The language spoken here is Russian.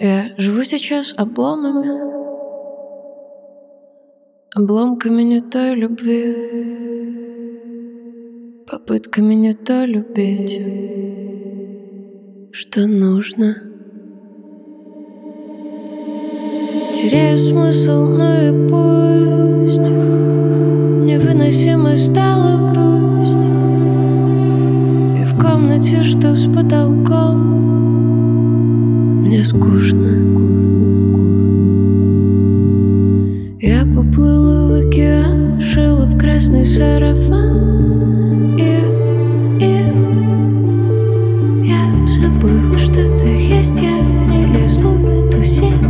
Я живу сейчас обломами, обломками не той любви, попытками не то любить, что нужно. Теряю смысл, но и пусть. Невыносимой стала грусть, и в комнате, что с потолком, мне скучно. Я поплыла в океан, шила в красный сарафан, и я забыла, что ты есть. Я не лезла в эту сеть.